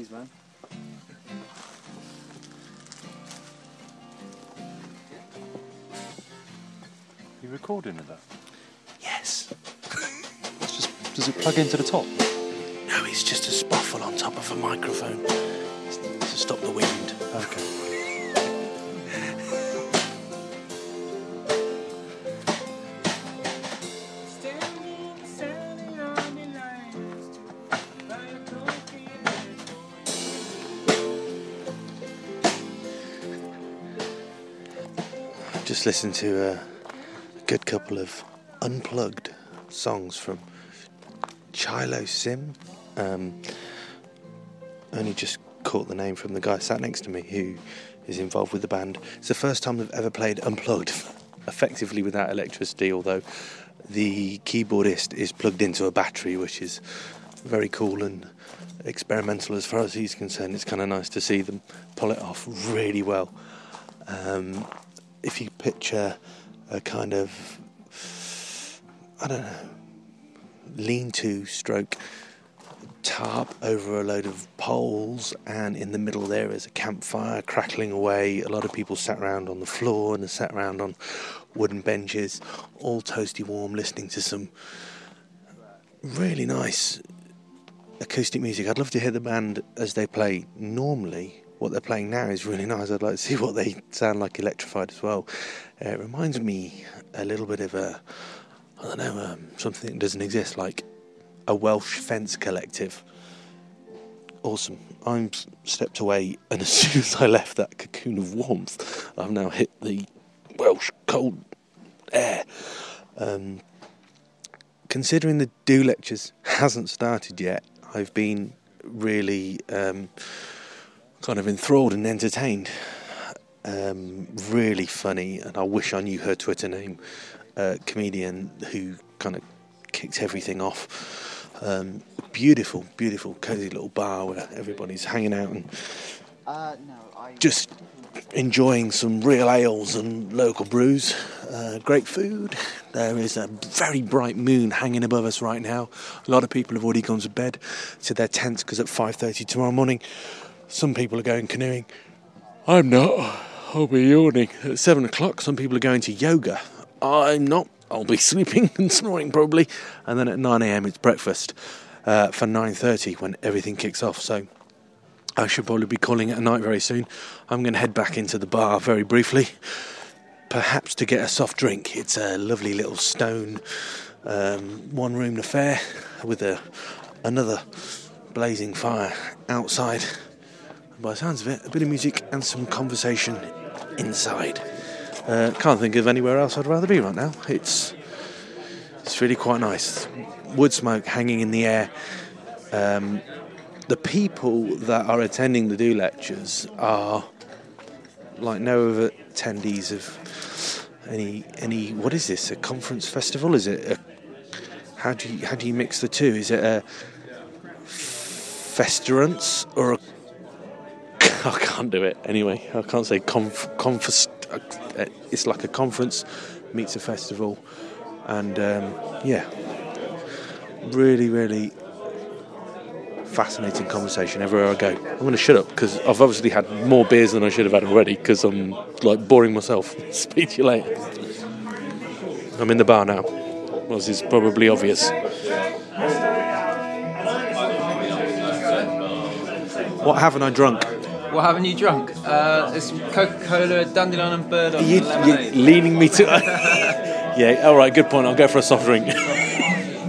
Cheers, man. You recording of that? Yes. Does it plug into the top? No, it's just a spoffle on top of a microphone to stop the wind. Okay. Just listened to a good couple of unplugged songs from Chilo Sim. Only just caught the name from the guy sat next to me who is involved with the band. It's the first time they've ever played unplugged, effectively without electricity, although the keyboardist is plugged into a battery, which is very cool and experimental as far as he's concerned. It's kind of nice to see them pull it off really well. If you picture a kind of, I don't know, lean-to stroke tarp over a load of poles, and in the middle there is a campfire crackling away. A lot of people sat around on the floor and sat around on wooden benches, all toasty warm, listening to some really nice acoustic music. I'd love to hear the band as they play normally. What they're playing now is really nice. I'd like to see what they sound like electrified as well. It reminds me a little bit of something that doesn't exist, like a Welsh fence collective. Awesome. I'm stepped away, and as soon as I left that cocoon of warmth, I've now hit the Welsh cold air. Considering the Do Lectures hasn't started yet, I've been really kind of enthralled and entertained. Really funny, and I wish I knew her Twitter name. Comedian who kind of kicked everything off. Beautiful, cosy little bar where everybody's hanging out and just enjoying some real ales and local brews. Great food. There is a very bright moon hanging above us right now. A lot of people have already gone to bed to their tents because at 5:30 tomorrow morning some people are going canoeing. I'm not. I'll be yawning. At 7 o'clock some people are going to yoga. I'm not. I'll be sleeping and snoring probably. And then at 9 a.m. it's breakfast for 9:30 when everything kicks off. So I should probably be calling it a night very soon. I'm going to head back into the bar very briefly, perhaps to get a soft drink. It's a lovely little stone one-room affair with another blazing fire outside. And by the sounds of it, a bit of music and some conversation inside. Can't think of anywhere else I'd rather be right now. It's really quite nice. Wood smoke hanging in the air. The people that are attending the Do Lectures are like no other attendees of any. What is this? A conference festival? Is it? How do you mix the two? Is it a festurance or a? I can't do it anyway. I can't say it's like a conference meets a festival, and really fascinating conversation everywhere I go. I'm going to shut up because I've obviously had more beers than I should have had already because I'm like boring myself. Speak to you later. I'm in the bar now. Well, this is probably obvious. What haven't I drunk? What haven't you drunk? It's Coca-Cola, Dandelion and Bird on lemonade. You're leading me to... Yeah, all right, good point. I'll go for a soft drink.